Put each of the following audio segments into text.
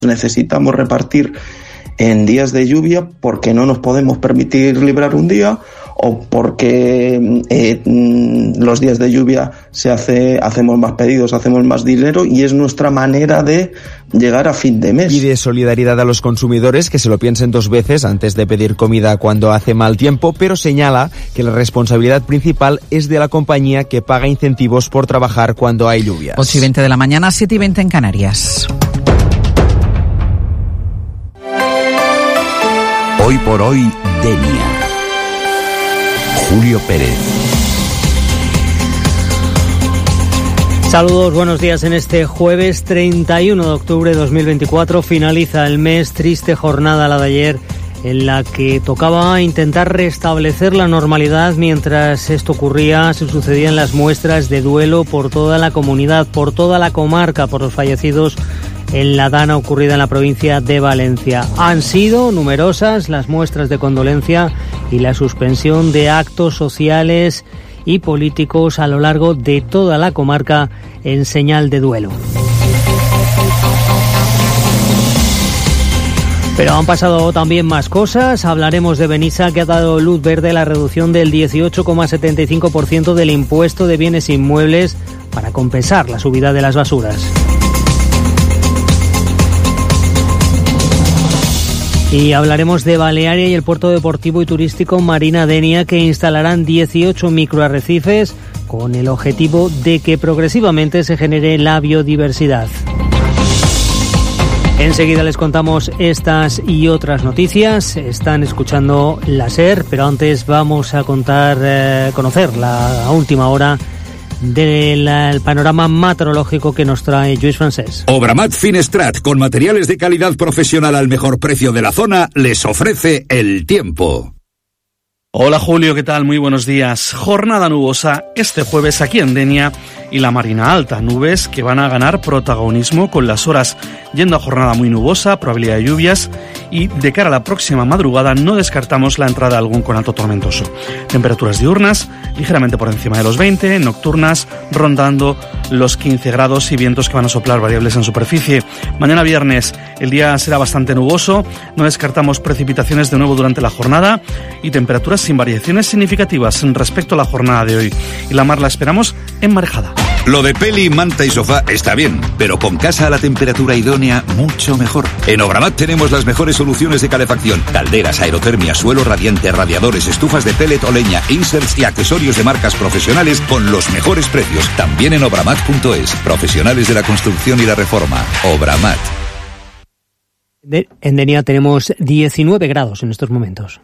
necesitamos repartir en días de lluvia porque no nos podemos permitir librar un día, o porque los días de lluvia hacemos más pedidos, hacemos más dinero, y es nuestra manera de llegar a fin de mes. Pide solidaridad a los consumidores, que se lo piensen dos veces antes de pedir comida cuando hace mal tiempo, pero señala que la responsabilidad principal es de la compañía, que paga incentivos por trabajar cuando hay lluvias. 8:20 de la mañana, 7:20 en Canarias. Hoy por hoy, Denia. Julio Pérez. Saludos, buenos días. En este jueves 31 de octubre de 2024 finaliza el mes, triste jornada la de ayer, en la que tocaba intentar restablecer la normalidad. Mientras esto ocurría, se sucedían las muestras de duelo por toda la comunidad, por toda la comarca, por los fallecidos en la dana ocurrida en la provincia de Valencia. Han sido numerosas las muestras de condolencia y la suspensión de actos sociales y políticos a lo largo de toda la comarca en señal de duelo. Pero han pasado también más cosas. Hablaremos de Benissa, que ha dado luz verde a la reducción del 18,75% del impuesto de bienes inmuebles para compensar la subida de las basuras. Y hablaremos de Balearia y el puerto deportivo y turístico Marina Denia, que instalarán 18 microarrecifes con el objetivo de que progresivamente se genere la biodiversidad. Enseguida les contamos estas y otras noticias. Están escuchando la SER, pero antes vamos a conocer la última hora del panorama meteorológico que nos trae Lluís Francés. Obramat Finestrat, con materiales de calidad profesional al mejor precio de la zona, les ofrece el tiempo. Hola Julio, ¿qué tal? Muy buenos días. Jornada nubosa este jueves aquí en Denia y la Marina Alta. Nubes que van a ganar protagonismo con las horas yendo a jornada muy nubosa, probabilidad de lluvias, y de cara a la próxima madrugada no descartamos la entrada de algún conato tormentoso. Temperaturas diurnas ligeramente por encima de los 20, nocturnas rondando los 15 grados y vientos que van a soplar variables en superficie. Mañana viernes el día será bastante nuboso, no descartamos precipitaciones de nuevo durante la jornada y temperaturas sin variaciones significativas respecto a la jornada de hoy. Y la mar la esperamos emmarejada. Lo de peli, manta y sofá está bien, pero con casa a la temperatura idónea, mucho mejor. En Obramat tenemos las mejores soluciones de calefacción: calderas, aerotermia, suelo radiante, radiadores, estufas de pellet o leña, inserts y accesorios de marcas profesionales con los mejores precios. También en obramat.es. Profesionales de la construcción y la reforma. Obramat. En Denia tenemos 19 grados en estos momentos.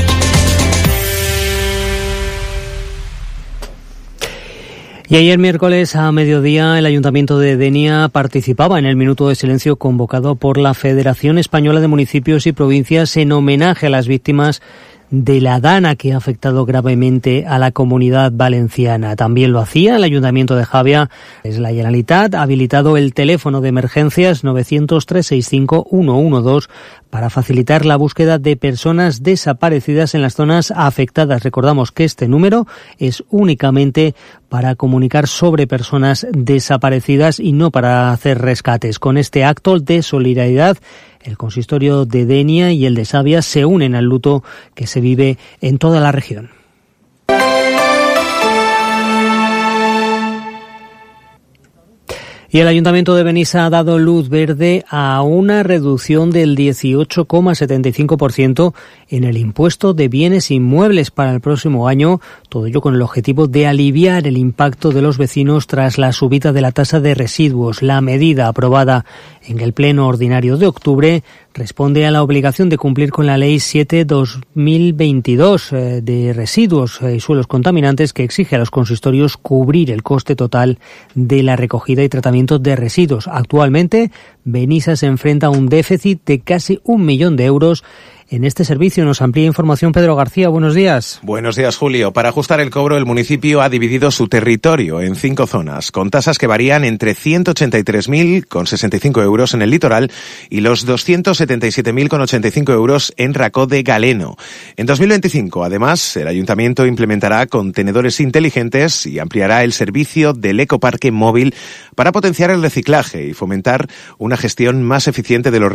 Y ayer miércoles a mediodía el Ayuntamiento de Denia participaba en el minuto de silencio convocado por la Federación Española de Municipios y Provincias en homenaje a las víctimas de la dana que ha afectado gravemente a la comunidad valenciana. También lo hacía el Ayuntamiento de Javia. La Generalitat ha habilitado el teléfono de emergencias 900-365-112 para facilitar la búsqueda de personas desaparecidas en las zonas afectadas. Recordamos que este número es únicamente para comunicar sobre personas desaparecidas y no para hacer rescates. Con este acto de solidaridad, el consistorio de Denia y el de Savia se unen al luto que se vive en toda la región. Y el Ayuntamiento de Benissa ha dado luz verde a una reducción del 18,75% en el impuesto de bienes inmuebles para el próximo año, todo ello con el objetivo de aliviar el impacto de los vecinos tras la subida de la tasa de residuos. La medida aprobada en el Pleno Ordinario de octubre responde a la obligación de cumplir con la Ley 7/2022 de residuos y suelos contaminantes, que exige a los consistorios cubrir el coste total de la recogida y tratamiento de residuos. Actualmente, Benissa se enfrenta a un déficit de casi 1 millón de euros en este servicio. Nos amplía información Pedro García. Buenos días. Buenos días, Julio. Para ajustar el cobro, el municipio ha dividido su territorio en 5 zonas, con tasas que varían entre 183.065 euros en el litoral y los 277.085 euros en Racó de Galeno. En 2025, además, el ayuntamiento implementará contenedores inteligentes y ampliará el servicio del ecoparque móvil para potenciar el reciclaje y fomentar una gestión más eficiente de los